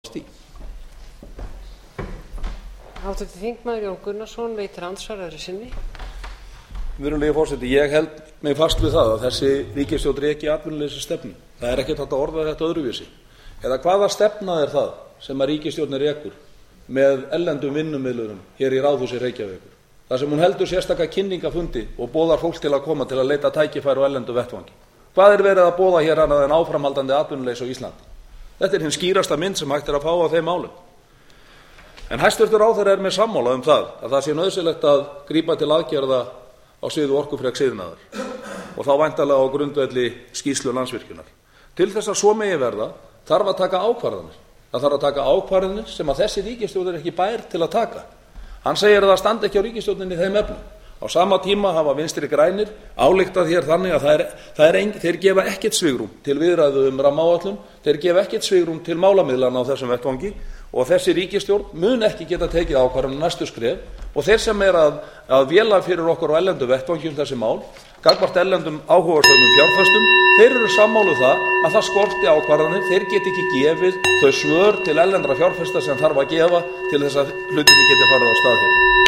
því. Háttvirtur þingmaður Jón Gunnarsson veitir andsvar öðru sinni. Virðulegi forseti, ég held mig fast við það að þessi ríkisstjórn reki atvinnuleysisstefnu. Það er ekkert hægt að orða þetta öðruvísi. Eða hvaða stefna er það sem að ríkisstjórnin rekur með erlendum vinnumiðlurum hér í Ráðhúsi Reykjavíkur? Þar sem hún heldur sérstaka kynningafundi og boðar fólk til að koma til að leita tækifæri á erlendum vettvangi. Hvað er verið að boða hér annað en áframhaldandi atvinnuleysi á Íslandi? Þetta er hin skýrasta mynd sem hægt er að fá á þeim málum. En hæstvirtur ráðherra er með sammála að það sé nauðsynlegt að grípa til aðgerða á sviði orkufreks iðnaðar og þá væntanlega á grundvelli skýrslu Landsvirkjunar. Til þess að svo megi verða þarf að taka ákvarðanir. Það þarf að taka ákvarðanir sem að þessi ríkisstjórn er ekki bær til að taka. Hann segir að það standi ekki á ríkisstjórninni í þeim efnum. Á sama tíma hafa Vinstri grænir ályktað hér þannig að þeir gefa ekkert svigrúm til viðræðu rammaáætlun, þeir gefa ekkert svigrúm til málamiðlana á þessum vettvangi og þessi ríkisstjórn mun ekki geta tekið ákvarðanir næstu skref og þeir sem er að véla fyrir okkur á erlendu vettvangi þessi mál, gagnvart erlendum áhugasömum fjárfestum, þeir eru sammála að það skorti ákvarðanir, þeir geti ekki gefið þau svör til erlendra fjárfesta sem þarf að gefa til þess að hlutinni geti farið á stað hér.